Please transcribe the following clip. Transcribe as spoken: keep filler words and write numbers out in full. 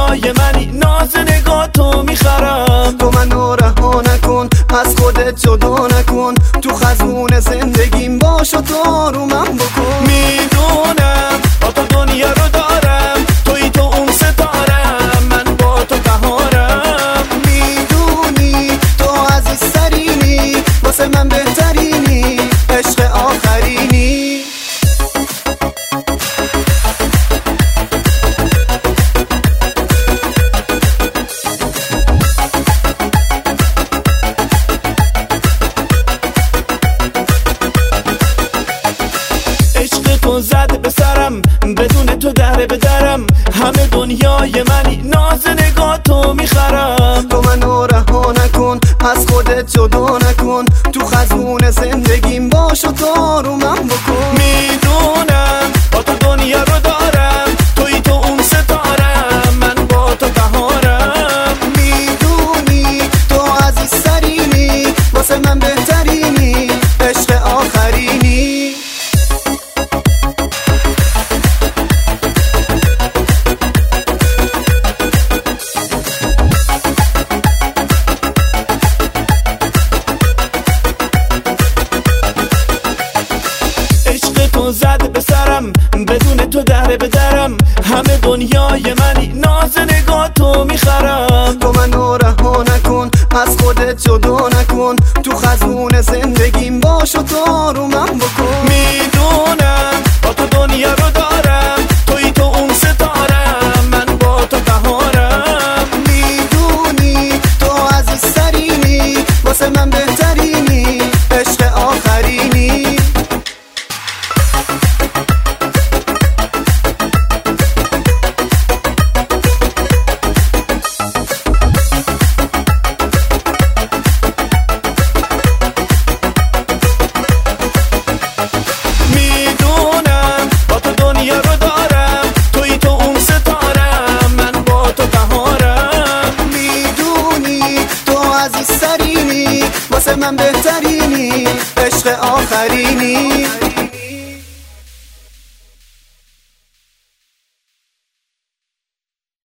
دنیای منی، ناز نگاه تو میخرم. تو منو رها نکن، از خودت جدا نکن، تو خزون زندگیم باش و تو رو من بکن. میدونم با تو دنیا رو دارم، توی تو اون ستارم، من با تو بهارم. میدونی تو عزیز سرینی، واسه من بهترینی، عشق آخرینی. تو زد به سرم، بدون تو دره به درم، همه دنیای منی، ناز نگاه تو میخرم. تو منو رها نکن، از خودت جدا نکن، تو خزون زندگیم باش و تو رو من بکن. میدونم با تو دنیا رو دارم، توی تو اون ستارم، من با تو بهارم. میدونی تو عزیز سرینی، واسه من بهترینی، عشق آخرینی. تو زد به سرم، بدون تو دره به درم، همه دنیای منی، ناز نگاه تو میخرم. تو منو رها نکن، از خودت جدا نکن، تو خزون زندگیم باش و تو رو من بکن. میدونم با تو دنیا رو دارم، توی تو اون ستارم، من با تو بهارم. میدونی تو عزیز سرینی، واسه من بهترینی، عشق آخرینی. واسه من بهترینی، عشق آخرینی.